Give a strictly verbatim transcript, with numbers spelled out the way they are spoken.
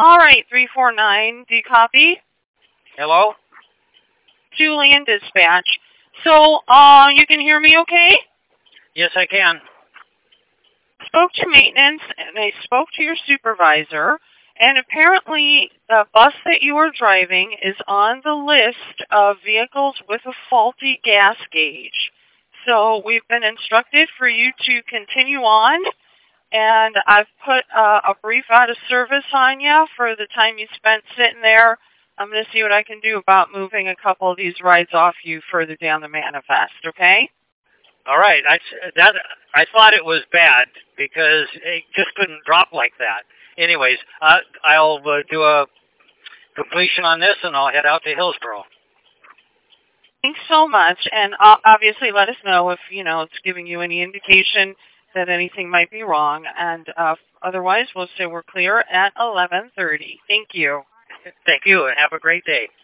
All right, three four nine, do you copy? Hello? Julian Dispatch. So, uh, you can hear me okay? Yes, I can. Spoke to maintenance, and I spoke to your supervisor, and apparently the bus that you are driving is on the list of vehicles with a faulty gas gauge. So we've been instructed for you to continue on, and I've put uh, a brief out of service on you for the time you spent sitting there. I'm going to see what I can do about moving a couple of these rides off you further down the manifest, okay? All right. I, that, I thought it was bad because it just couldn't drop like that. Anyways, uh, I'll uh, do a completion on this, and I'll head out to Hillsborough. Thanks so much, and uh, obviously let us know if, you know, it's giving you any indication that anything might be wrong, and uh, otherwise we'll say we're clear at eleven thirty. Thank you. Thank you, and have a great day.